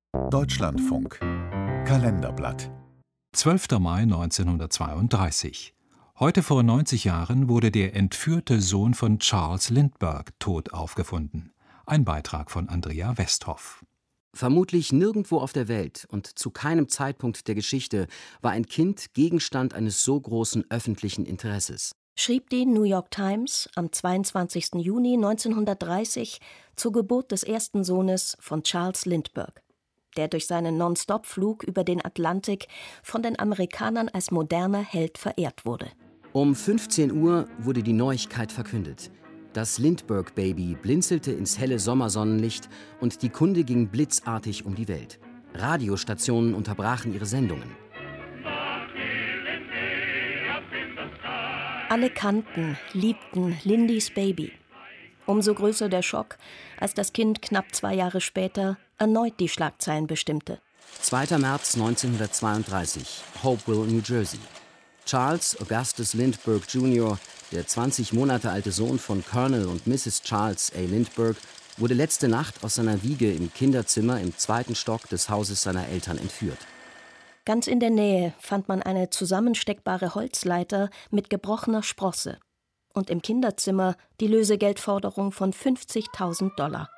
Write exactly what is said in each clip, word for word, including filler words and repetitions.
Deutschlandfunk Kalenderblatt. zwölfter Mai neunzehnhundertzweiunddreißig. Heute vor neunzig Jahren wurde der entführte Sohn von Charles Lindbergh tot aufgefunden. Ein Beitrag von Andrea Westhoff. Vermutlich nirgendwo auf der Welt und zu keinem Zeitpunkt der Geschichte war ein Kind Gegenstand eines so großen öffentlichen Interesses, schrieb die New York Times am zweiundzwanzigsten Juni neunzehnhundertdreißig zur Geburt des ersten Sohnes von Charles Lindbergh, der durch seinen Non-Stop-Flug über den Atlantik von den Amerikanern als moderner Held verehrt wurde. Um fünfzehn Uhr wurde die Neuigkeit verkündet. Das Lindbergh-Baby blinzelte ins helle Sommersonnenlicht und die Kunde ging blitzartig um die Welt. Radiostationen unterbrachen ihre Sendungen. Alle kannten, liebten Lindys Baby. Umso größer der Schock, als das Kind knapp zwei Jahre später erneut die Schlagzeilen bestimmte. zweiter März neunzehnhundertzweiunddreißig, Hopewell, New Jersey. Charles Augustus Lindbergh Junior, der zwanzig Monate alte Sohn von Colonel und Misses Charles A. Lindbergh, wurde letzte Nacht aus seiner Wiege im Kinderzimmer im zweiten Stock des Hauses seiner Eltern entführt. Ganz in der Nähe fand man eine zusammensteckbare Holzleiter mit gebrochener Sprosse und im Kinderzimmer die Lösegeldforderung von fünfzigtausend Dollar.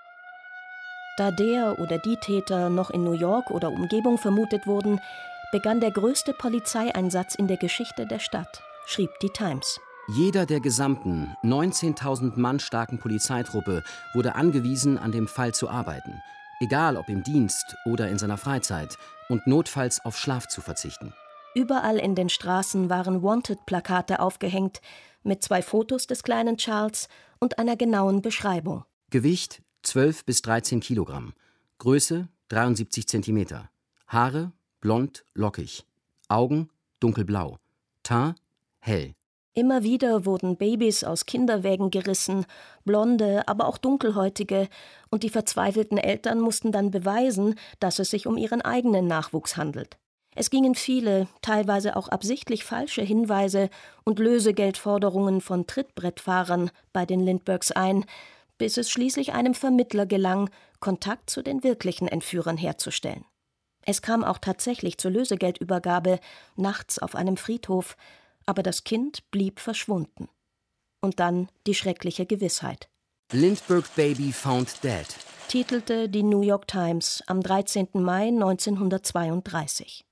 Da der oder die Täter noch in New York oder Umgebung vermutet wurden, begann der größte Polizeieinsatz in der Geschichte der Stadt, schrieb die Times. Jeder der gesamten neunzehntausend Mann starken Polizeitruppe wurde angewiesen, an dem Fall zu arbeiten, egal ob im Dienst oder in seiner Freizeit, und notfalls auf Schlaf zu verzichten. Überall in den Straßen waren Wanted-Plakate aufgehängt mit zwei Fotos des kleinen Charles und einer genauen Beschreibung. Gewicht zwölf bis dreizehn Kilogramm, Größe dreiundsiebzig Zentimeter, Haare blond, lockig, Augen dunkelblau, Teint hell. Immer wieder wurden Babys aus Kinderwägen gerissen, blonde, aber auch dunkelhäutige, und die verzweifelten Eltern mussten dann beweisen, dass es sich um ihren eigenen Nachwuchs handelt. Es gingen viele, teilweise auch absichtlich falsche Hinweise und Lösegeldforderungen von Trittbrettfahrern bei den Lindberghs ein, bis es schließlich einem Vermittler gelang, Kontakt zu den wirklichen Entführern herzustellen. Es kam auch tatsächlich zur Lösegeldübergabe, nachts auf einem Friedhof, aber das Kind blieb verschwunden. Und dann die schreckliche Gewissheit. Lindbergh Baby found dead, titelte die New York Times am dreizehnten Mai neunzehnhundertzweiunddreißig.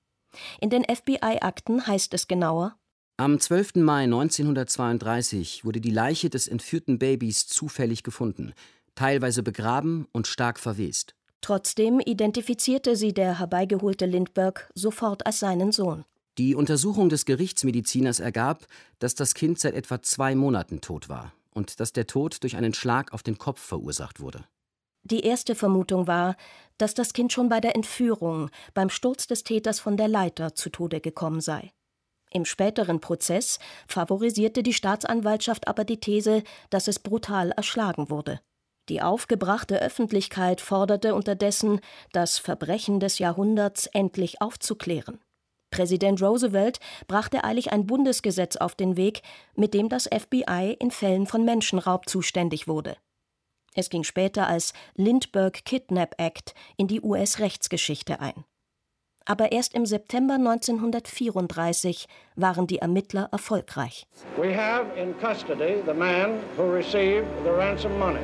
In den F B I-Akten heißt es genauer: Am zwölften Mai neunzehnhundertzweiunddreißig wurde die Leiche des entführten Babys zufällig gefunden, teilweise begraben und stark verwest. Trotzdem identifizierte sie der herbeigeholte Lindbergh sofort als seinen Sohn. Die Untersuchung des Gerichtsmediziners ergab, dass das Kind seit etwa zwei Monaten tot war und dass der Tod durch einen Schlag auf den Kopf verursacht wurde. Die erste Vermutung war, dass das Kind schon bei der Entführung, beim Sturz des Täters von der Leiter, zu Tode gekommen sei. Im späteren Prozess favorisierte die Staatsanwaltschaft aber die These, dass es brutal erschlagen wurde. Die aufgebrachte Öffentlichkeit forderte unterdessen, das Verbrechen des Jahrhunderts endlich aufzuklären. Präsident Roosevelt brachte eilig ein Bundesgesetz auf den Weg, mit dem das F B I in Fällen von Menschenraub zuständig wurde. Es ging später als Lindbergh Kidnap Act in die U S-Rechtsgeschichte ein. Aber erst im September neunzehnhundertvierunddreißig waren die Ermittler erfolgreich. We have in custody the man who received the ransom money.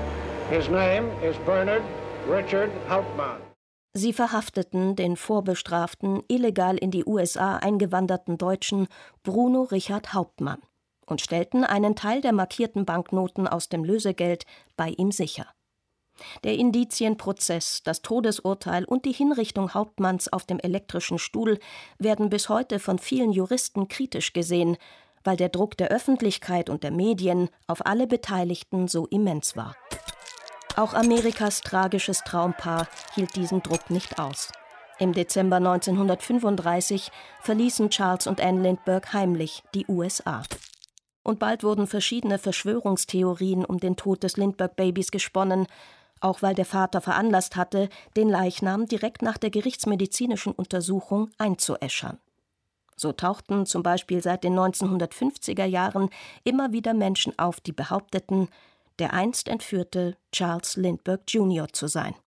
His name is Bernard Richard Hauptmann. Sie verhafteten den vorbestraften, illegal in die U S A eingewanderten Deutschen Bruno Richard Hauptmann und stellten einen Teil der markierten Banknoten aus dem Lösegeld bei ihm sicher. Der Indizienprozess, das Todesurteil und die Hinrichtung Hauptmanns auf dem elektrischen Stuhl werden bis heute von vielen Juristen kritisch gesehen, weil der Druck der Öffentlichkeit und der Medien auf alle Beteiligten so immens war. Auch Amerikas tragisches Traumpaar hielt diesen Druck nicht aus. Im Dezember neunzehnhundertfünfunddreißig verließen Charles und Anne Lindbergh heimlich die U S A. Und bald wurden verschiedene Verschwörungstheorien um den Tod des Lindbergh-Babys gesponnen, auch weil der Vater veranlasst hatte, den Leichnam direkt nach der gerichtsmedizinischen Untersuchung einzuäschern. So tauchten zum Beispiel seit den neunzehnhundertfünfziger Jahren immer wieder Menschen auf, die behaupteten, der einst entführte Charles Lindbergh Junior zu sein.